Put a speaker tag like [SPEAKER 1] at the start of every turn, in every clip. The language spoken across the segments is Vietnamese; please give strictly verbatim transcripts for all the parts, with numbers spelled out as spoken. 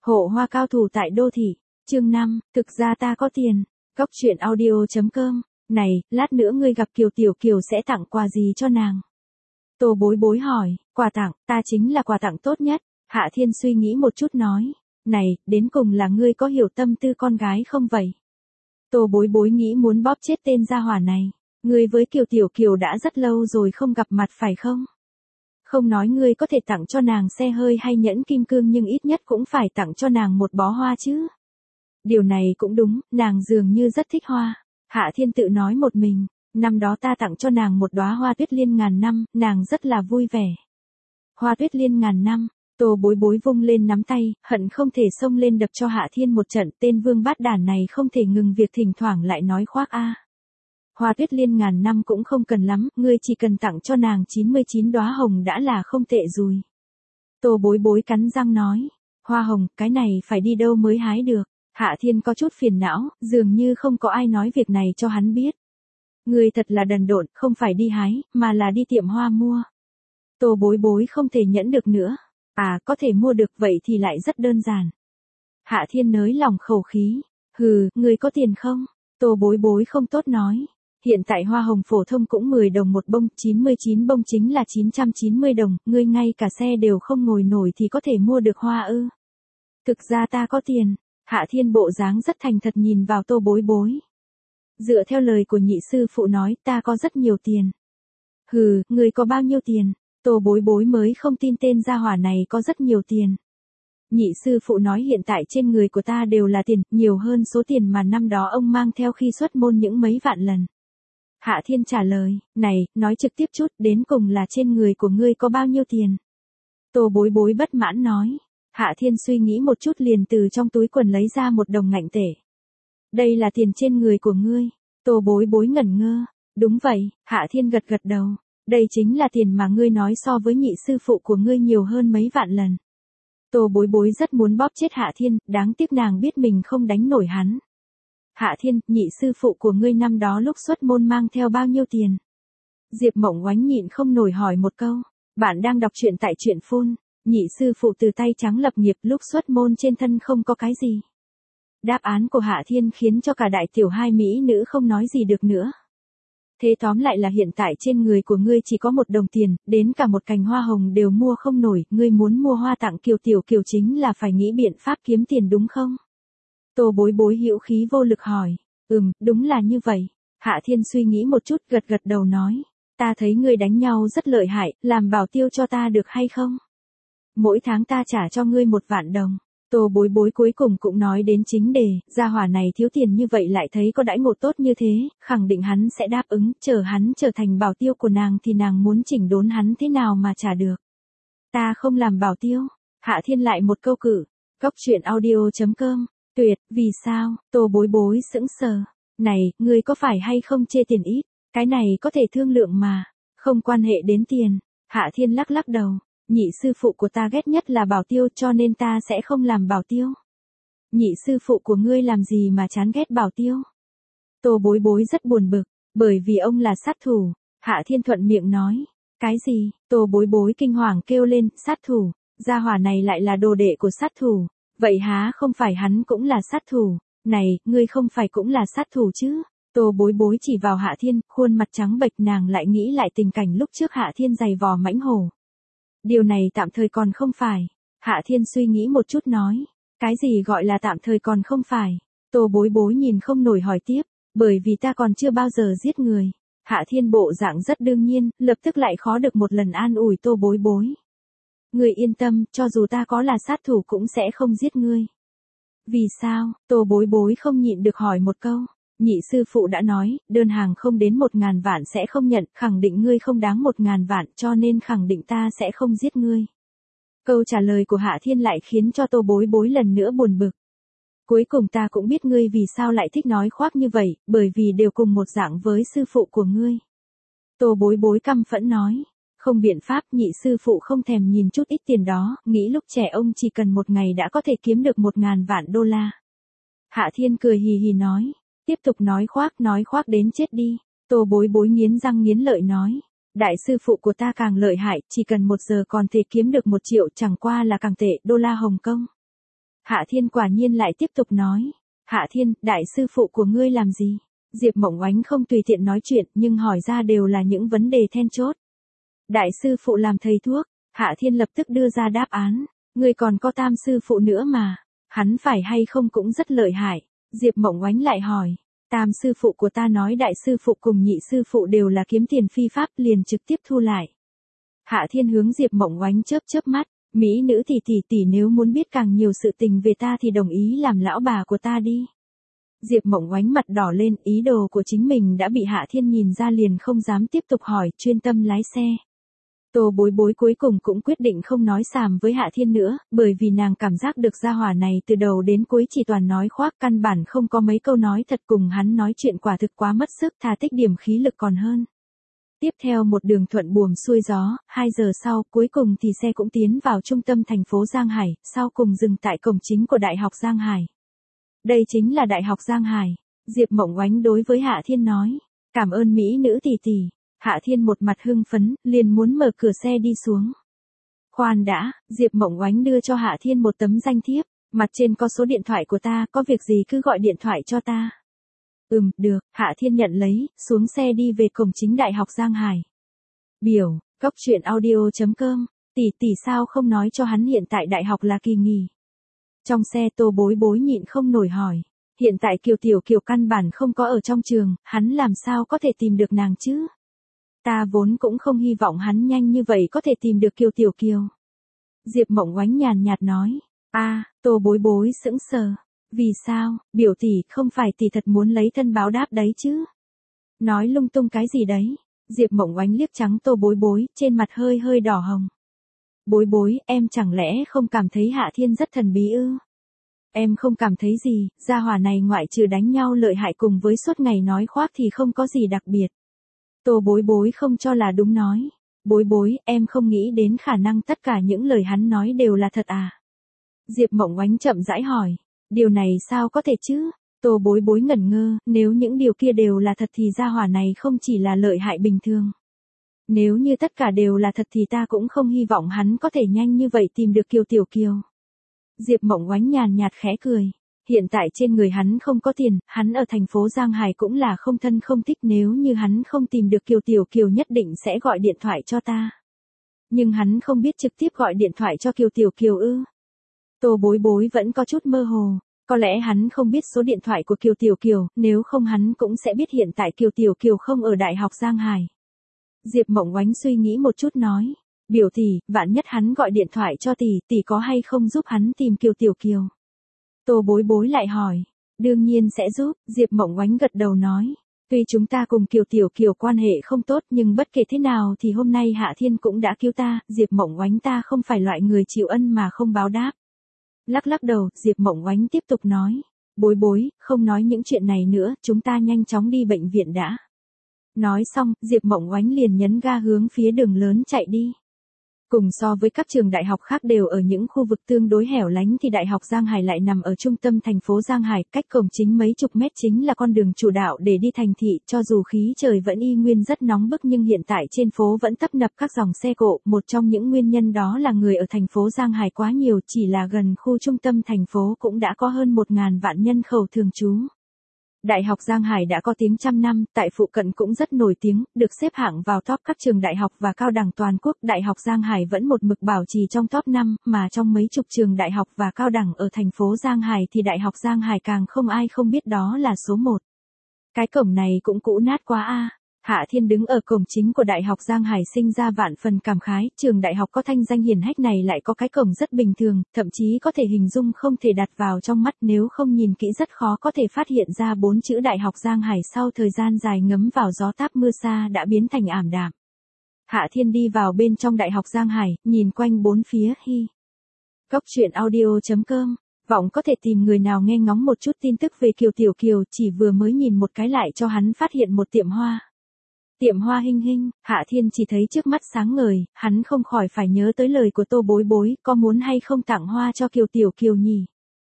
[SPEAKER 1] Hộ hoa cao thủ tại đô thị. Chương năm, thực ra ta có tiền. Góc chuyện audio.com. Này, lát nữa ngươi gặp Kiều Tiểu Kiều sẽ tặng quà gì cho nàng? Tô Bối Bối hỏi, quà tặng, ta chính là quà tặng tốt nhất. Hạ Thiên suy nghĩ một chút nói, này, đến cùng là ngươi có hiểu tâm tư con gái không vậy? Tô Bối Bối nghĩ muốn bóp chết tên gia hỏa này. Ngươi với Kiều Tiểu Kiều đã rất lâu rồi không gặp mặt phải không? Không nói ngươi có thể tặng cho nàng xe hơi hay nhẫn kim cương nhưng ít nhất cũng phải tặng cho nàng một bó hoa chứ. Điều này cũng đúng, nàng dường như rất thích hoa. Hạ Thiên tự nói một mình, năm đó ta tặng cho nàng một đóa hoa tuyết liên ngàn năm, nàng rất là vui vẻ. Hoa tuyết liên ngàn năm, Tô Bối Bối vung lên nắm tay, hận không thể xông lên đập cho Hạ Thiên một trận, tên vương bát đản này không thể ngừng việc thỉnh thoảng lại nói khoác a. Hoa tuyết liên ngàn năm cũng không cần lắm, ngươi chỉ cần tặng cho nàng chín mươi chín đóa hồng đã là không tệ rồi. Tô Bối Bối cắn răng nói, hoa hồng, cái này phải đi đâu mới hái được? Hạ Thiên có chút phiền não, dường như không có ai nói việc này cho hắn biết. Ngươi thật là đần độn, không phải đi hái, mà là đi tiệm hoa mua. Tô Bối Bối không thể nhẫn được nữa. À, có thể mua được vậy thì lại rất đơn giản. Hạ Thiên nới lòng khẩu khí. Hừ, ngươi có tiền không? Tô Bối Bối không tốt nói. Hiện tại hoa hồng phổ thông cũng mười đồng một bông, chín mươi chín bông chính là chín trăm chín mươi đồng, ngươi ngay cả xe đều không ngồi nổi thì có thể mua được hoa ư? Thực ra ta có tiền. Hạ Thiên bộ dáng rất thành thật nhìn vào Tô Bối Bối. Dựa theo lời của nhị sư phụ nói, ta có rất nhiều tiền. Hừ, ngươi có bao nhiêu tiền? Tô Bối Bối mới không tin tên gia hỏa này có rất nhiều tiền. Nhị sư phụ nói hiện tại trên người của ta đều là tiền, nhiều hơn số tiền mà năm đó ông mang theo khi xuất môn những mấy vạn lần. Hạ Thiên trả lời, này, nói trực tiếp chút, đến cùng là trên người của ngươi có bao nhiêu tiền? Tô Bối Bối bất mãn nói. Hạ Thiên suy nghĩ một chút liền từ trong túi quần lấy ra một đồng ngạnh tể. Đây là tiền trên người của ngươi. Tô Bối Bối ngẩn ngơ. Đúng vậy, Hạ Thiên gật gật đầu. Đây chính là tiền mà ngươi nói so với nhị sư phụ của ngươi nhiều hơn mấy vạn lần. Tô Bối Bối rất muốn bóp chết Hạ Thiên, đáng tiếc nàng biết mình không đánh nổi hắn. Hạ Thiên, nhị sư phụ của ngươi năm đó lúc xuất môn mang theo bao nhiêu tiền? Diệp Mộng Oánh nhịn không nổi hỏi một câu. Bạn đang đọc truyện tại truyện phun. Nhị sư phụ từ tay trắng lập nghiệp lúc xuất môn trên thân không có cái gì. Đáp án của Hạ Thiên khiến cho cả đại tiểu hai mỹ nữ không nói gì được nữa. Thế tóm lại là hiện tại trên người của ngươi chỉ có một đồng tiền, đến cả một cành hoa hồng đều mua không nổi, ngươi muốn mua hoa tặng Kiều Tiểu Kiều chính là phải nghĩ biện pháp kiếm tiền đúng không? Tô Bối Bối hữu khí vô lực hỏi, ừm, đúng là như vậy. Hạ Thiên suy nghĩ một chút gật gật đầu nói, ta thấy ngươi đánh nhau rất lợi hại, làm bảo tiêu cho ta được hay không? Mỗi tháng ta trả cho ngươi một vạn đồng. Tô Bối Bối cuối cùng cũng nói đến chính đề, gia hỏa này thiếu tiền như vậy lại thấy có đãi ngộ tốt như thế, khẳng định hắn sẽ đáp ứng, chờ hắn trở thành bảo tiêu của nàng thì nàng muốn chỉnh đốn hắn thế nào mà trả được. Ta không làm bảo tiêu. Hạ Thiên lại một câu cử. Góc chuyện audio.com. Tuyệt, vì sao? Tô Bối Bối sững sờ. Này, ngươi có phải hay không chê tiền ít? Cái này có thể thương lượng mà. Không quan hệ đến tiền. Hạ Thiên lắc lắc đầu. Nhị sư phụ của ta ghét nhất là bảo tiêu cho nên ta sẽ không làm bảo tiêu. Nhị sư phụ của ngươi làm gì mà chán ghét bảo tiêu? Tô Bối Bối rất buồn bực, bởi vì ông là sát thủ. Hạ Thiên thuận miệng nói. Cái gì? Tô Bối Bối kinh hoàng kêu lên, sát thủ. Gia hỏa này lại là đồ đệ của sát thủ. Vậy há không phải hắn cũng là sát thủ? Này, ngươi không phải cũng là sát thủ chứ? Tô Bối Bối chỉ vào Hạ Thiên, khuôn mặt trắng bệch nàng lại nghĩ lại tình cảnh lúc trước Hạ Thiên giày vò mãnh hổ. Điều này tạm thời còn không phải. Hạ Thiên suy nghĩ một chút nói. Cái gì gọi là tạm thời còn không phải? Tô Bối Bối nhìn không nổi hỏi tiếp. Bởi vì ta còn chưa bao giờ giết người. Hạ Thiên bộ dạng rất đương nhiên, lập tức lại khó được một lần an ủi Tô Bối Bối. Ngươi yên tâm, cho dù ta có là sát thủ cũng sẽ không giết ngươi. Vì sao? Tô Bối Bối không nhịn được hỏi một câu. Nhị sư phụ đã nói, đơn hàng không đến một ngàn vạn sẽ không nhận, khẳng định ngươi không đáng một ngàn vạn cho nên khẳng định ta sẽ không giết ngươi. Câu trả lời của Hạ Thiên lại khiến cho Tô Bối Bối lần nữa buồn bực. Cuối cùng ta cũng biết ngươi vì sao lại thích nói khoác như vậy, bởi vì đều cùng một dạng với sư phụ của ngươi. Tô Bối Bối căm phẫn nói. Không biện pháp, nhị sư phụ không thèm nhìn chút ít tiền đó, nghĩ lúc trẻ ông chỉ cần một ngày đã có thể kiếm được một ngàn vạn đô la. Hạ Thiên cười hì hì nói. Tiếp tục nói khoác, nói khoác đến chết đi. Tô Bối Bối nghiến răng nghiến lợi nói. Đại sư phụ của ta càng lợi hại, chỉ cần một giờ còn thể kiếm được một triệu chẳng qua là càng tệ đô la Hồng Kông. Hạ Thiên quả nhiên lại tiếp tục nói. Hạ Thiên, đại sư phụ của ngươi làm gì? Diệp Mộng Oánh không tùy tiện nói chuyện nhưng hỏi ra đều là những vấn đề then chốt. Đại sư phụ làm thầy thuốc. Hạ Thiên lập tức đưa ra đáp án. Ngươi còn có tam sư phụ nữa mà. Hắn phải hay không cũng rất lợi hại. Diệp Mộng Oánh lại hỏi. Tam sư phụ của ta nói đại sư phụ cùng nhị sư phụ đều là kiếm tiền phi pháp liền trực tiếp thu lại. Hạ Thiên hướng Diệp Mộng Oánh chớp chớp mắt. Mỹ nữ tỷ tỷ tỷ nếu muốn biết càng nhiều sự tình về ta thì đồng ý làm lão bà của ta đi. Diệp Mộng Oánh mặt đỏ lên, ý đồ của chính mình đã bị Hạ Thiên nhìn ra liền không dám tiếp tục hỏi, chuyên tâm lái xe. Tô Bối Bối cuối cùng cũng quyết định không nói xàm với Hạ Thiên nữa, bởi vì nàng cảm giác được gia hỏa này từ đầu đến cuối chỉ toàn nói khoác, căn bản không có mấy câu nói thật, cùng hắn nói chuyện quả thực quá mất sức, thà tích điểm khí lực còn hơn. Tiếp theo một đường thuận buồm xuôi gió, hai giờ sau, cuối cùng thì xe cũng tiến vào trung tâm thành phố Giang Hải, sau cùng dừng tại cổng chính của Đại học Giang Hải. Đây chính là Đại học Giang Hải. Diệp Mộng Oánh đối với Hạ Thiên nói. Cảm ơn mỹ nữ tỷ tỷ. Hạ Thiên một mặt hưng phấn, liền muốn mở cửa xe đi xuống. Khoan đã, Diệp Mộng Oánh đưa cho Hạ Thiên một tấm danh thiếp. Mặt trên có số điện thoại của ta, có việc gì cứ gọi điện thoại cho ta. Ừm, được, Hạ Thiên nhận lấy, xuống xe đi về cổng chính Đại học Giang Hải. Biểu, cốc truyện audio chấm com, tỷ tỷ sao không nói cho hắn hiện tại đại học là kỳ nghỉ. Trong xe Tô Bối Bối nhịn không nổi hỏi, hiện tại Kiều Tiểu Kiều căn bản không có ở trong trường, hắn làm sao có thể tìm được nàng chứ? Ta vốn cũng không hy vọng hắn nhanh như vậy có thể tìm được Kiều Tiểu Kiều. Diệp Mộng Oánh nhàn nhạt nói, a, à, Tô Bối Bối sững sờ. Vì sao, biểu tỷ, không phải tỷ thật muốn lấy thân báo đáp đấy chứ? Nói lung tung cái gì đấy? Diệp Mộng Oánh liếc trắng Tô Bối Bối, trên mặt hơi hơi đỏ hồng. Bối Bối, em chẳng lẽ không cảm thấy Hạ Thiên rất thần bí ư? Em không cảm thấy gì, gia hỏa này ngoại trừ đánh nhau lợi hại cùng với suốt ngày nói khoác thì không có gì đặc biệt. Tô Bối Bối không cho là đúng nói. Bối Bối, em không nghĩ đến khả năng tất cả những lời hắn nói đều là thật à? Diệp Mộng Oánh chậm rãi hỏi. Điều này sao có thể chứ? Tô Bối Bối ngẩn ngơ, nếu những điều kia đều là thật thì gia hỏa này không chỉ là lợi hại bình thường. Nếu như tất cả đều là thật thì ta cũng không hy vọng hắn có thể nhanh như vậy tìm được Kiều Tiểu Kiều. Diệp Mộng Oánh nhàn nhạt khẽ cười. Hiện tại trên người hắn không có tiền, hắn ở thành phố Giang Hải cũng là không thân không thích, nếu như hắn không tìm được Kiều Tiểu Kiều nhất định sẽ gọi điện thoại cho ta. Nhưng hắn không biết trực tiếp gọi điện thoại cho Kiều Tiểu Kiều ư? Tô Bối Bối vẫn có chút mơ hồ. Có lẽ hắn không biết số điện thoại của Kiều Tiểu Kiều, nếu không hắn cũng sẽ biết hiện tại Kiều Tiểu Kiều không ở Đại học Giang Hải. Diệp Mộng Oánh suy nghĩ một chút nói, biểu tỷ, vạn nhất hắn gọi điện thoại cho tỷ, tỷ có hay không giúp hắn tìm Kiều Tiểu Kiều? Tô Bối Bối lại hỏi, đương nhiên sẽ giúp, Diệp Mộng Oánh gật đầu nói, tuy chúng ta cùng Kiều Tiểu Kiều quan hệ không tốt nhưng bất kể thế nào thì hôm nay Hạ Thiên cũng đã cứu ta, Diệp Mộng Oánh ta không phải loại người chịu ân mà không báo đáp. Lắc lắc đầu, Diệp Mộng Oánh tiếp tục nói, Bối Bối, không nói những chuyện này nữa, chúng ta nhanh chóng đi bệnh viện đã. Nói xong, Diệp Mộng Oánh liền nhấn ga hướng phía đường lớn chạy đi. Cùng so với các trường đại học khác đều ở những khu vực tương đối hẻo lánh thì Đại học Giang Hải lại nằm ở trung tâm thành phố Giang Hải, cách cổng chính mấy chục mét chính là con đường chủ đạo để đi thành thị, cho dù khí trời vẫn y nguyên rất nóng bức nhưng hiện tại trên phố vẫn tấp nập các dòng xe cộ, một trong những nguyên nhân đó là người ở thành phố Giang Hải quá nhiều, chỉ là gần khu trung tâm thành phố cũng đã có hơn một ngàn vạn nhân khẩu thường trú. Đại học Giang Hải đã có tiếng trăm năm, tại phụ cận cũng rất nổi tiếng, được xếp hạng vào top các trường đại học và cao đẳng toàn quốc. Đại học Giang Hải vẫn một mực bảo trì trong top năm, mà trong mấy chục trường đại học và cao đẳng ở thành phố Giang Hải thì Đại học Giang Hải càng không ai không biết đó là số một. Cái cổng này cũng cũ nát quá a. Hạ Thiên đứng ở cổng chính của Đại học Giang Hải sinh ra vạn phần cảm khái, trường đại học có thanh danh hiển hách này lại có cái cổng rất bình thường, thậm chí có thể hình dung không thể đặt vào trong mắt, nếu không nhìn kỹ rất khó có thể phát hiện ra bốn chữ Đại học Giang Hải sau thời gian dài ngấm vào gió táp mưa xa đã biến thành ảm đạm. Hạ Thiên đi vào bên trong Đại học Giang Hải, nhìn quanh bốn phía, hi. Cốc truyện audio chấm com, vọng có thể tìm người nào nghe ngóng một chút tin tức về Kiều Tiểu Kiều, chỉ vừa mới nhìn một cái lại cho hắn phát hiện một tiệm hoa. Tiệm hoa Hinh Hinh, Hạ Thiên chỉ thấy trước mắt sáng ngời, hắn không khỏi phải nhớ tới lời của Tô Bối Bối, có muốn hay không tặng hoa cho Kiều Tiểu Kiều nhỉ?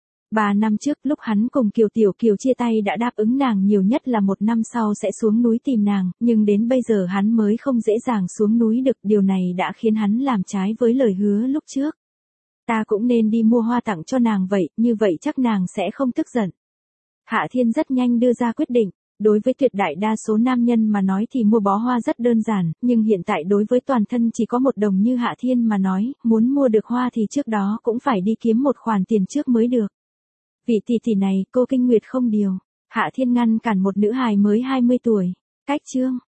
[SPEAKER 1] Ba năm trước lúc hắn cùng Kiều Tiểu Kiều chia tay đã đáp ứng nàng nhiều nhất là một năm sau sẽ xuống núi tìm nàng, nhưng đến bây giờ hắn mới không dễ dàng xuống núi được, điều này đã khiến hắn làm trái với lời hứa lúc trước. Ta cũng nên đi mua hoa tặng cho nàng vậy, như vậy chắc nàng sẽ không tức giận. Hạ Thiên rất nhanh đưa ra quyết định. Đối với tuyệt đại đa số nam nhân mà nói thì mua bó hoa rất đơn giản, nhưng hiện tại đối với toàn thân chỉ có một đồng như Hạ Thiên mà nói, muốn mua được hoa thì trước đó cũng phải đi kiếm một khoản tiền trước mới được. Vị tỷ tỷ này, cô kinh nguyệt không điều. Hạ Thiên ngăn cản một nữ hài mới hai mươi tuổi. Cách chương.